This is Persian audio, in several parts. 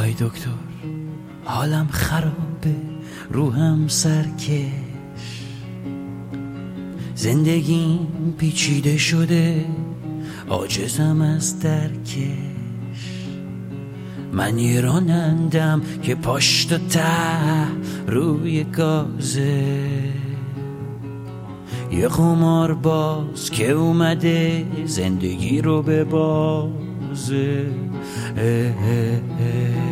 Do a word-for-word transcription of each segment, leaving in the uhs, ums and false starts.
آی دکتر حالم خرابه، روحم سرکش، زندگیم پیچیده شده، عاجزم از درکش. من یه رانندم که پشت و ته روی گازه، یه قمار باز که اومده زندگی رو به بازه. اه اه اه.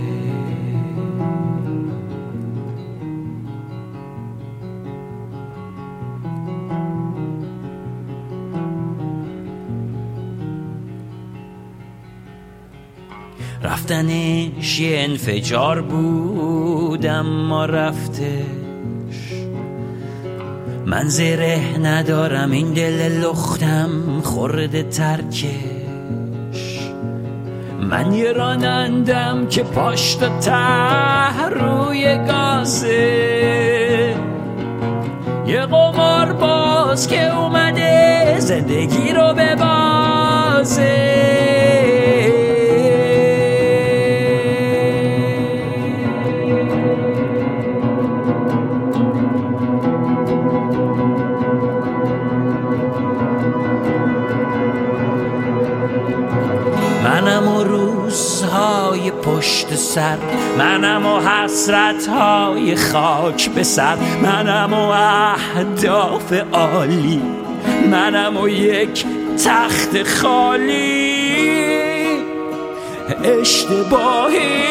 رفتنش یه انفجار بود اما رفتش، من زره ندارم این دل لختم خورده ترکش. من یه رانندم که پشت و ته روی گازه، یه قمار باز که اومده زندگی رو به بازه. منم و روزهای پشت سر، منم و حسرتهای خاک به سر، منم و اهداف عالی، منم و یک تخت خالی. اشتباهی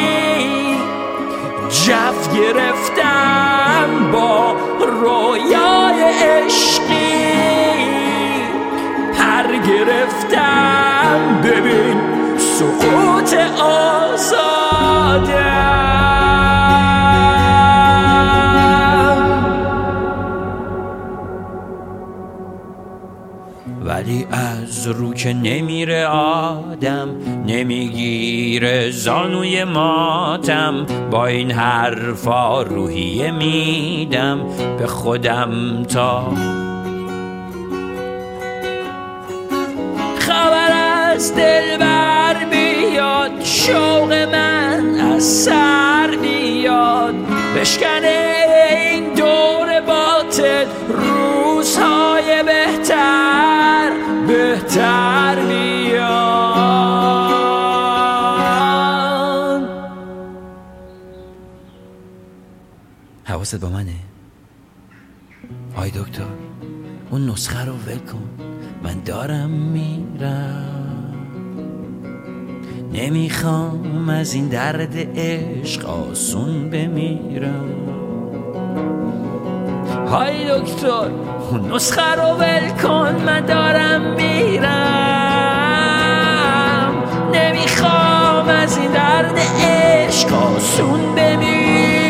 جف گرفتم با رویای عشقی، پر گرفتم ببین سقوط آزادم. ولی از رو که نمیره آدم، نمیگیره زانوی ماتم، با این حرفا روحیه میدم به خودم تا خبر از دل بر بیاد، شوق من از سر بیاد، بشکنه این دور باطل روزهای بهتر بهتر بیاد. حواست با منه؟ آی دکتر اون نسخه رو ول کن، من دارم میرم، نمیخوام از این درد عشق آسون بمیرم. های دکتر اون نسخه رو ول کن، من دارم میرم، نمیخوام از این درد عشق آسون بمیرم.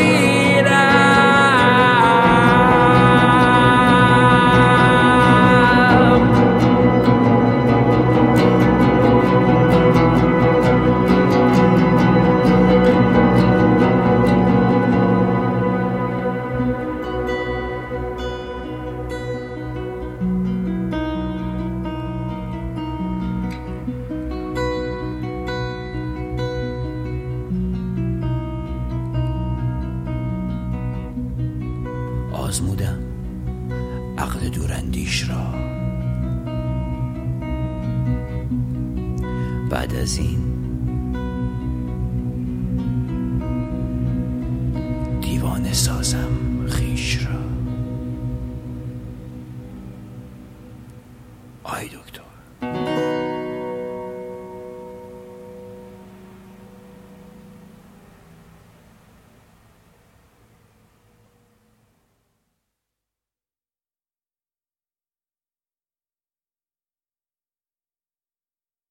آزمودم عقل دوراندیش را، بعد از این دیوانه سازم خویش را. آی دکتر